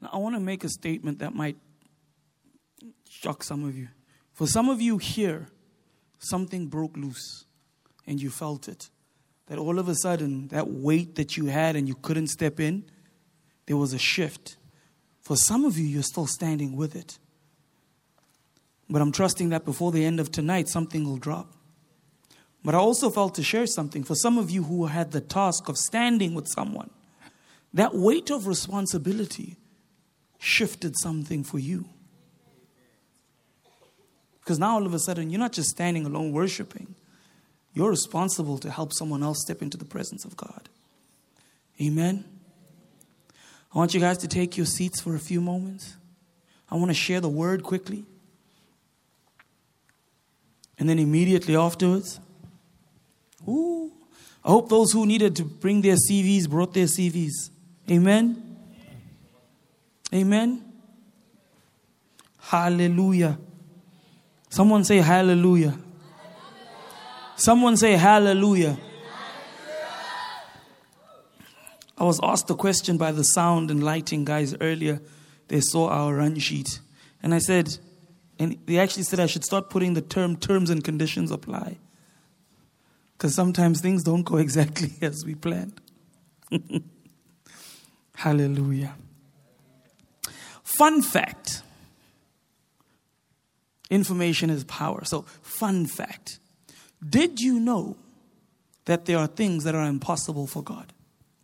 Now, I want to make a statement that might shock some of you. For some of you here, something broke loose and you felt it. That all of a sudden, that weight that you had and you couldn't step in, there was a shift. For some of you, you're still standing with it. But I'm trusting that before the end of tonight, something will drop. But I also felt to share something. For some of you who had the task of standing with someone, that weight of responsibility shifted something for you. Because now all of a sudden, you're not just standing alone worshiping. You're responsible to help someone else step into the presence of God. Amen. I want you guys to take your seats for a few moments. I want to share the word quickly. And then immediately afterwards, I hope those who needed to bring their CVs brought their CVs. Amen. Amen. Hallelujah. Someone say hallelujah. Someone say hallelujah. I was asked a question by the sound and lighting guys earlier. They saw our run sheet. And I said, and they actually said I should start putting the terms and conditions apply. Because sometimes things don't go exactly as we planned. Hallelujah. Fun fact. Information is power. So, fun fact. Did you know that there are things that are impossible for God?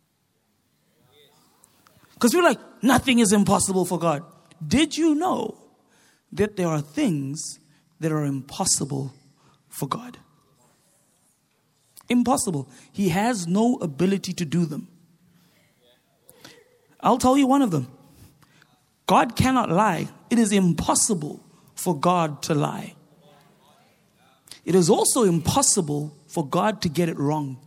Because we're like, nothing is impossible for God. Did you know that there are things that are impossible for God? Impossible. He has no ability to do them. I'll tell you one of them. God cannot lie. It is impossible for God to lie. It is also impossible for God to get it wrong.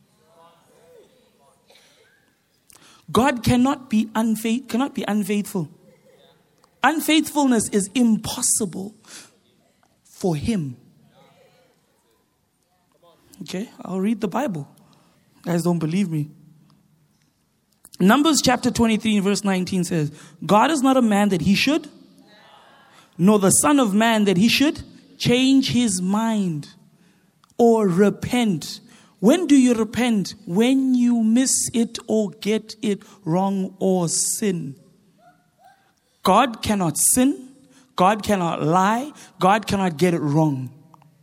God cannot be unfaithful. Unfaithfulness is impossible for him. Okay, I'll read the Bible. You guys don't believe me. Numbers chapter 23 verse 19 says, God is not a man that he should, nor the son of man that he should change his mind or repent. When do you repent? When you miss it or get it wrong or sin. God cannot sin. God cannot lie. God cannot get it wrong.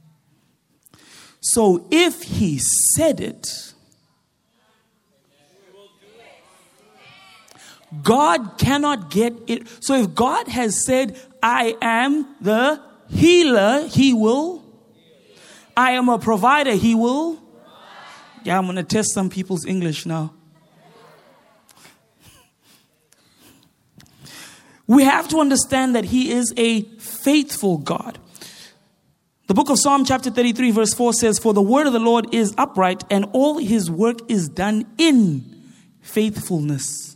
So if he said it, God cannot get it. So if God has said, I am the healer, he will. I am a provider, he will. Yeah, I'm going to test some people's English now. We have to understand that he is a faithful God. The book of Psalm chapter 33 verse 4 says, for the word of the Lord is upright and all his work is done in faithfulness.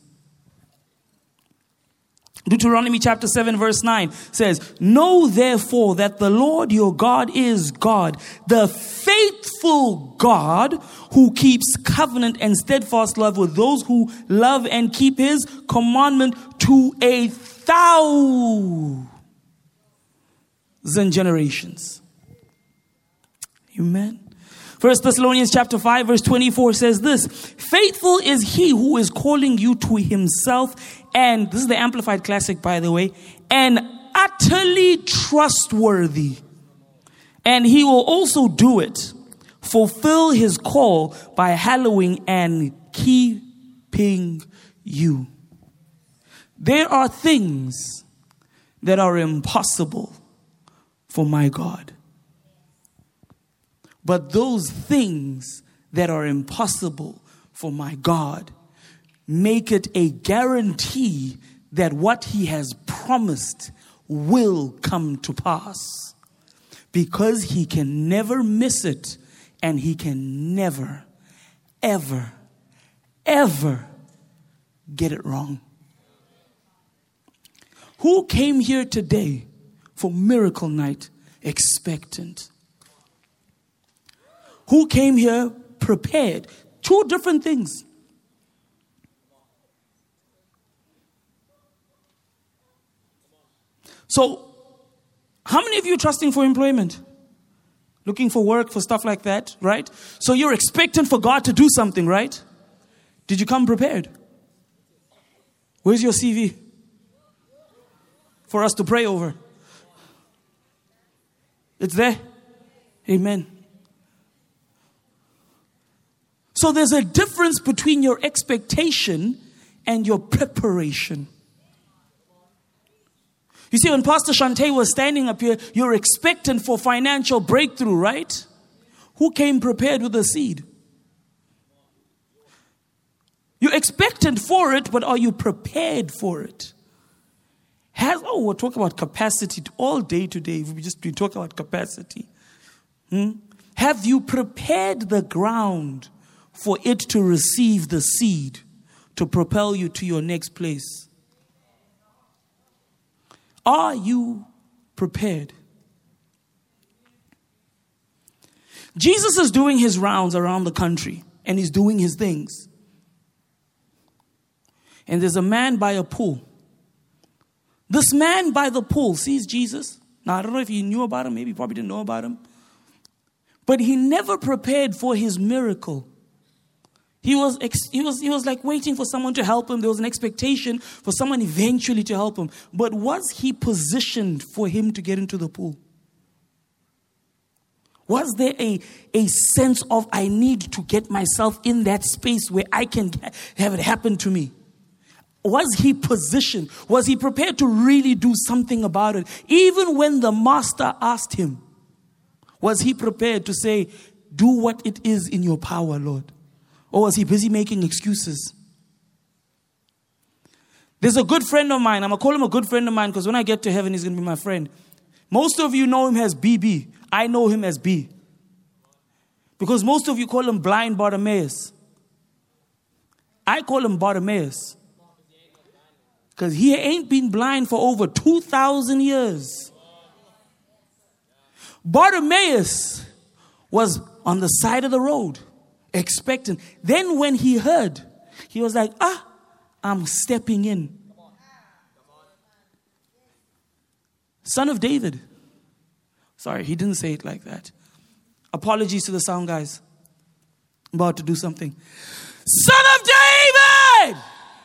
Deuteronomy chapter 7 verse 9 says, know therefore that the Lord your God is God, the faithful God who keeps covenant and steadfast love with those who love and keep his commandment to 1,000 generations. Amen. 1 Thessalonians chapter 5 verse 24 says this, faithful is he who is calling you to himself, and this is the Amplified Classic, by the way, and utterly trustworthy. And he will also do it, fulfill his call by hallowing and keeping you. There are things that are impossible for my God. But those things that are impossible for my God make it a guarantee that what he has promised will come to pass. Because he can never miss it, and he can never, ever, ever get it wrong. Who came here today for Miracle Night expectant? Who came here prepared? Two different things. So, how many of you are trusting for employment? Looking for work, for stuff like that, right? So you're expectant for God to do something, right? Did you come prepared? Where's your CV? For us to pray over. It's there. Amen. So there's a difference between your expectation and your preparation. You see, when Pastor Shante was standing up here, you're expectant for financial breakthrough, right? Who came prepared with a seed? You're expectant for it, but are you prepared for it? We're talking about capacity all day today. We talk about capacity. Have you prepared the ground for it to receive the seed to propel you to your next place? Are you prepared? Jesus is doing his rounds around the country and he's doing his things. And there's a man by a pool. This man by the pool sees Jesus. Now, I don't know if he knew about him. Maybe he probably didn't know about him. But he never prepared for his miracle. He was like waiting for someone to help him. There was an expectation for someone eventually to help him. But was he positioned for him to get into the pool? Was there a sense of, I need to get myself in that space where I can have it happen to me? Was he positioned? Was he prepared to really do something about it? Even when the master asked him, was he prepared to say, do what it is in your power, Lord? Or was he busy making excuses? There's a good friend of mine. I'm going to call him a good friend of mine because when I get to heaven, he's going to be my friend. Most of you know him as BB. I know him as B. Because most of you call him blind Bartimaeus. I call him Bartimaeus. Because he ain't been blind for over 2,000 years. Bartimaeus was on the side of the road, expectant. Then when he heard, he was like, I'm stepping in. Son of David. Sorry, he didn't say it like that. Apologies to the sound guys. I'm about to do something. Son of David!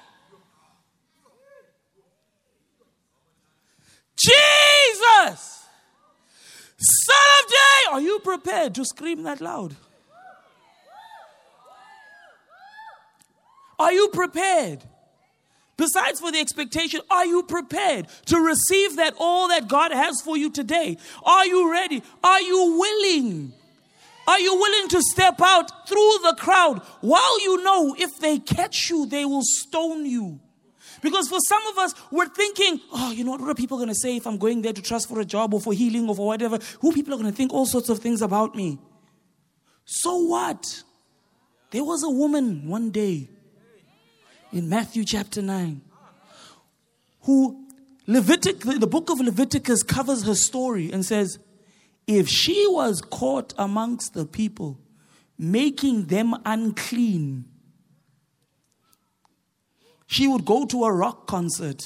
Jesus! Son of David! Are you prepared to scream that loud? Are you prepared? Besides for the expectation, are you prepared to receive that all that God has for you today? Are you ready? Are you willing? Are you willing to step out through the crowd while you know if they catch you, they will stone you? Because for some of us, we're thinking, what are people going to say if I'm going there to trust for a job or for healing or for whatever? Who people are going to think all sorts of things about me? So what? There was a woman one day in Matthew chapter 9 who the book of Leviticus covers her story and says, if she was caught amongst the people making them unclean, she would go to a rock concert.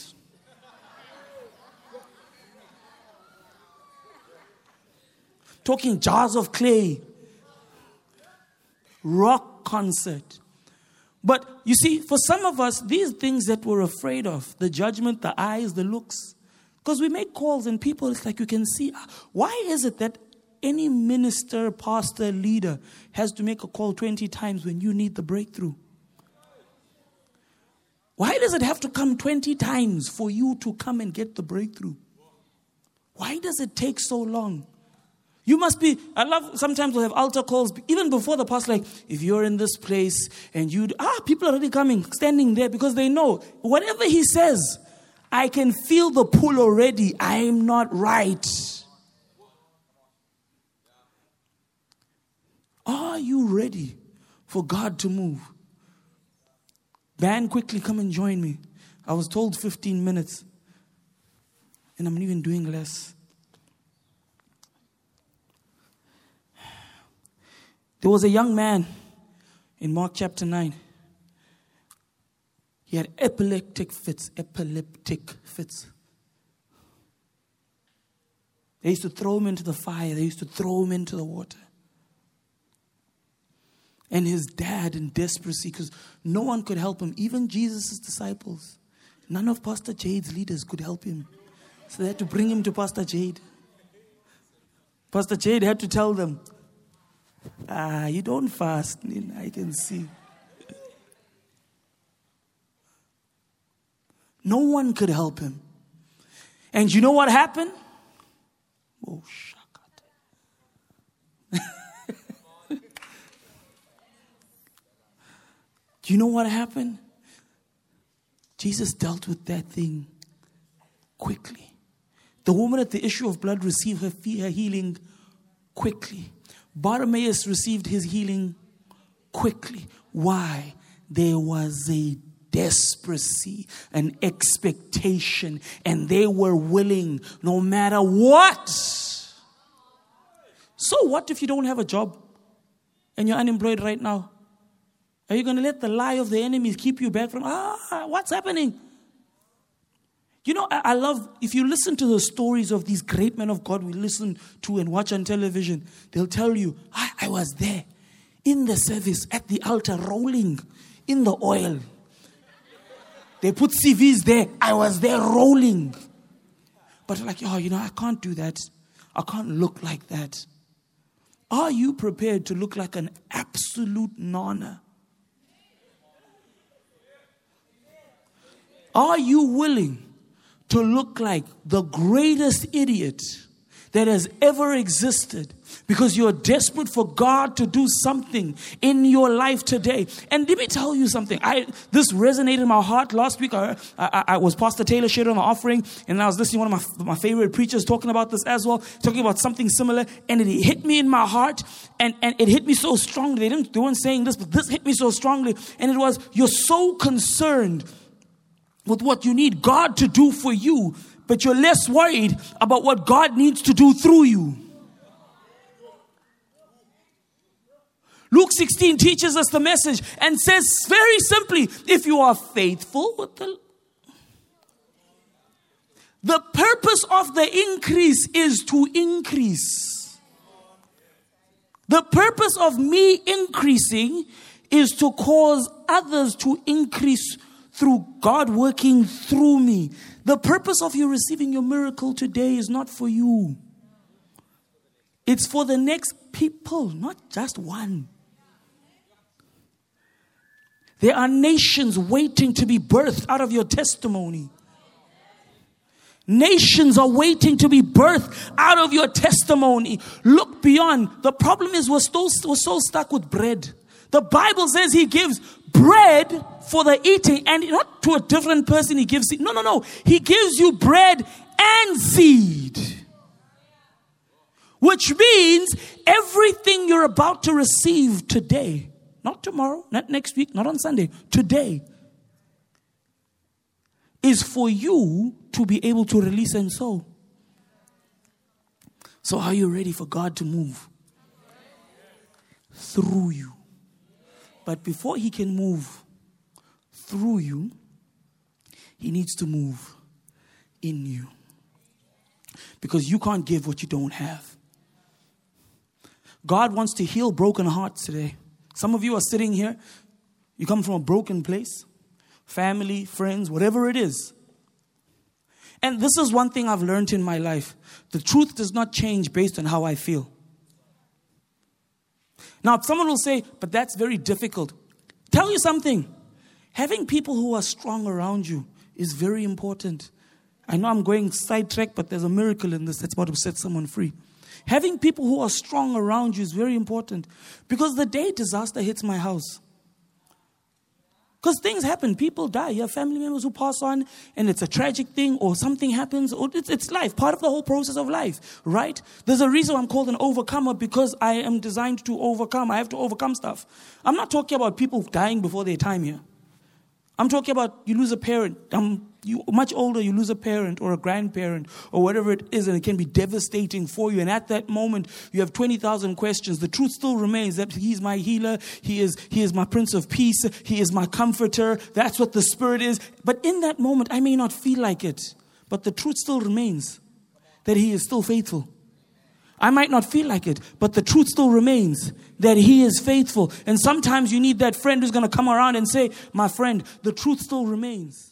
Talking jars of clay. Rock concert. But you see, for some of us, these things that we're afraid of, the judgment, the eyes, the looks, because we make calls and people, it's like you can see, why is it that any minister, pastor, leader has to make a call 20 times when you need the breakthrough? Why does it have to come 20 times for you to come and get the breakthrough? Why does it take so long? You must be, sometimes we'll have altar calls, even before the pastor, like, if you're in this place and people are already coming, standing there because they know, whatever he says, I can feel the pull already. I'm not right. Are you ready for God to move? Band, quickly come and join me. I was told 15 minutes. And I'm even doing less. There was a young man in Mark chapter 9. He had epileptic fits. They used to throw him into the fire. They used to throw him into the water. And his dad, in desperacy, because no one could help him, even Jesus' disciples, none of Pastor Jade's leaders could help him. So they had to bring him to Pastor Jade. Pastor Jade had to tell them, you don't fast, I can see. No one could help him. And you know what happened? Oh, shakat. Do you know what happened? Jesus dealt with that thing quickly. The woman at the issue of blood received her healing quickly. Bartimaeus received his healing quickly. Why? There was a desperacy, an expectation, and they were willing no matter what. So what if you don't have a job and you're unemployed right now? Are you going to let the lie of the enemies keep you back from, what's happening? You know, I love, if you listen to the stories of these great men of God we listen to and watch on television, they'll tell you, I was there in the service at the altar rolling in the oil. They put CVs there. I was there rolling. But like, I can't do that. I can't look like that. Are you prepared to look like an absolute nana? Are you willing to look like the greatest idiot that has ever existed because you're desperate for God to do something in your life today? And let me tell you something. This resonated in my heart last week. I was Pastor Taylor shared on the offering, and I was listening to one of my favorite preachers talking about this as well, talking about something similar, and it hit me in my heart, and it hit me so strongly. They weren't saying this, but this hit me so strongly, and it was, you're so concerned with what you need God to do for you, but you're less worried about what God needs to do through you. Luke 16 teaches us the message and says very simply, if you are faithful with the purpose of the increase is to increase. The purpose of me increasing is to cause others to increase through God working through me. The purpose of you receiving your miracle today is not for you. It's for the next people, not just one. There are nations waiting to be birthed out of your testimony. Nations are waiting to be birthed out of your testimony. Look beyond. The problem is we're so stuck with bread. The Bible says he gives bread for the eating, and not to a different person he gives seed. No. He gives you bread and seed. Which means everything you're about to receive today, not tomorrow, not next week, not on Sunday, today, is for you to be able to release and sow. So are you ready for God to move through you? But before he can move through you, he needs to move in you. Because you can't give what you don't have. God wants to heal broken hearts today. Some of you are sitting here. You come from a broken place. Family, friends, whatever it is. And this is one thing I've learned in my life. The truth does not change based on how I feel. Now, someone will say, but that's very difficult. Tell you something. Having people who are strong around you is very important. I know I'm going sidetrack, but there's a miracle in this that's about to set someone free. Having people who are strong around you is very important. Because the day disaster hits my house, because things happen, people die. You have family members who pass on, and it's a tragic thing, or something happens, or it's life, part of the whole process of life, right? There's a reason I'm called an overcomer, because I am designed to overcome. I have to overcome stuff. I'm not talking about people dying before their time here. I'm talking about you lose a parent. You much older, you lose a parent or a grandparent or whatever it is, and it can be devastating for you. And at that moment, you have 20,000 questions. The truth still remains that he's my healer. He is my Prince of Peace. He is my comforter. That's what the Spirit is. But in that moment, I may not feel like it. But the truth still remains that He is still faithful. I might not feel like it, but the truth still remains that He is faithful. And sometimes you need that friend who's going to come around and say, my friend, the truth still remains.